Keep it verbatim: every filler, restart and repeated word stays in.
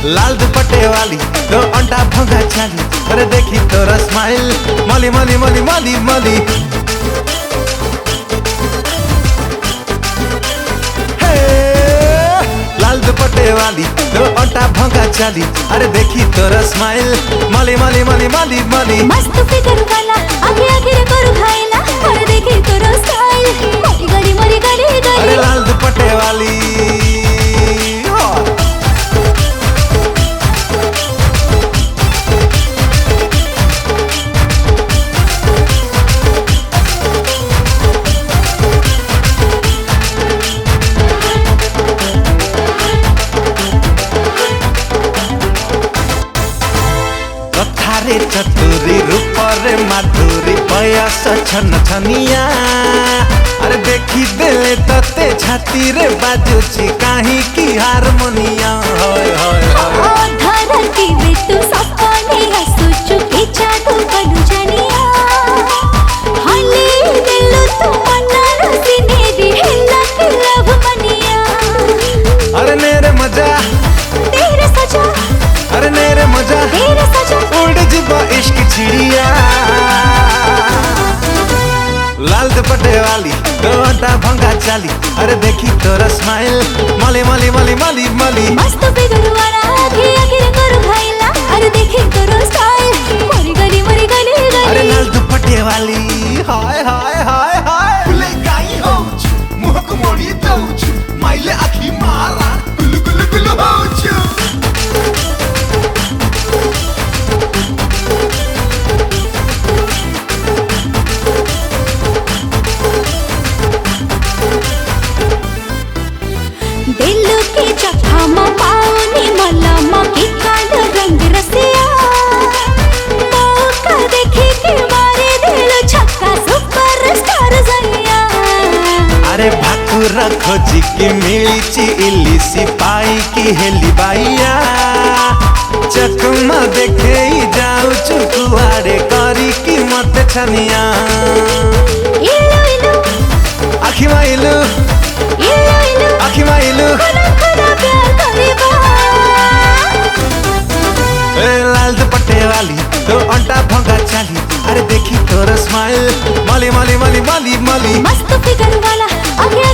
लाल दुपट्टे वाली तो अंडा भंगा चाली, अरे देखी तोरा स्माइल मली मली मली मली मली। लाल दुपट्टे वाली तो अंडा भंगा चाली, अरे देखी तोरा स्माइल मली मली मली मली मली। मस्त फिगर वाला आगे आगे करू खाइला, अरे देखी तोरा स्टाइल मरी गली मरी गली गली। अरे लाल दुपट्टे वाली रे चतुरी रूप रे माधुरी बयस छन छनिया, अरे देखी देले तते छाती रे बाजुची काहे की हारमोनिया। होय होय होय धरती में तू सपने हसुचु की जादू कनु जानिया, हले दिल तू मना रसीने दी हिला के लव मनिया। अरे नेरे मजा तेरे सजा, अरे नेरे मजा तेरे सजा उड़ जिबा इश्क चिड़िया। लाल दुपट्टे वाली तो अंडा भंगा चाली, अरे देखी तोरा स्माइल मली मली मली मली मली। मस्त फिगर वाला आगे आगे करू खाइला, अरे देखी तोरा स्टाइल मरी गली मरी गली गली। अरे लाल दुपट्टे वाली हाय हाय हाय हाय फुले गाई होउछु मुहक मोड़ी दउछु माइले आखी मारा गुलु गुलु गुलु होउछु। दिल के चखा म पाऊनी मलम की काल रंग रसिया, मौका देखे के मारे दिल छक्का सुपर स्टार जइया। अरे भाकुर खोजी की मिली इली सिपाही की हेली बाइया, चकमा देखे ही जाऊ चुकुआरे करी की मत छनिया। इलु इलु आखी माइलू इलु इलु आखी माइलू खुदा खुदा प्यार करीबा। ए लाल दुपट्टे वाली तो अंडा भंगा चाली, अरे देखी तोरा स्माइल मली मली मली मली मली। मस्त फिगर वाला आगे